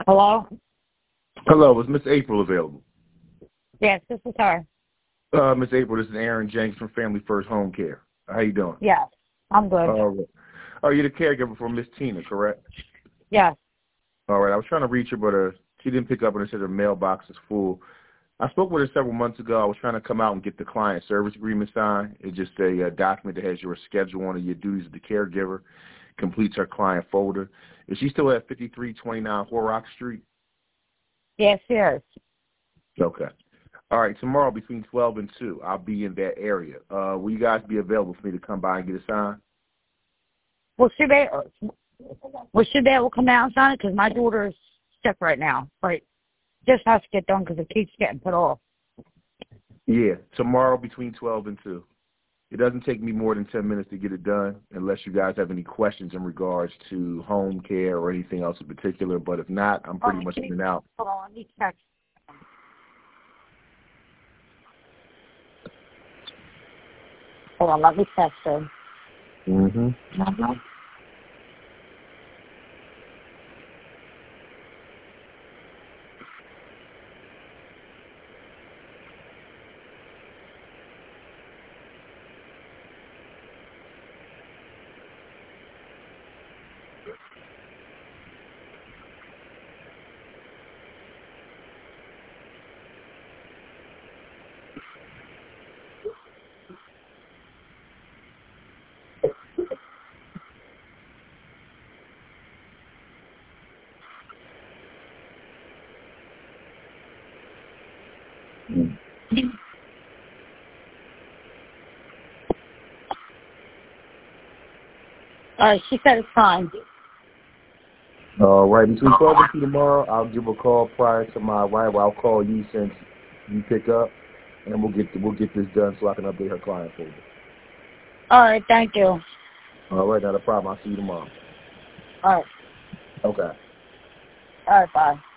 Hello? Hello, is Miss April available? Yes, this is her. Miss April, this is Aaron Jenks from Family First Home Care. How you doing? Yes, I'm good. All right. Oh, you're the caregiver for Miss Tina, correct? Yes. All right. I was trying to reach her, but she didn't pick up and it said her mailbox is full. I spoke with her several months ago. I was trying to come out and get the client service agreement signed. It's just a document that has your schedule on it, your duties as the caregiver, completes her client folder. Is she still at 5329 Horrock Street? Yes, yes. Okay. All right, tomorrow between 12 and 2, I'll be in that area. Will you guys be available for me to come by and get a sign? Will she be able to come down and sign it? Because my daughter's sick right now. But this has to get done because it keeps getting put off. Yeah, tomorrow between 12 and 2. It doesn't take me more than 10 minutes to get it done, unless you guys have any questions in regards to home care or anything else in particular. But if not, I'm pretty much in and out. Hold on, let me check. Hold on, let me text her. Mm-hmm. All right, she said it's fine. All right, between 12 and 2 tomorrow, I'll give a call prior to my arrival. I'll call you since you pick up, and we'll get this done so I can update her client folder. All right, thank you. All right, not a problem. I'll see you tomorrow. All right. Okay. All right, bye.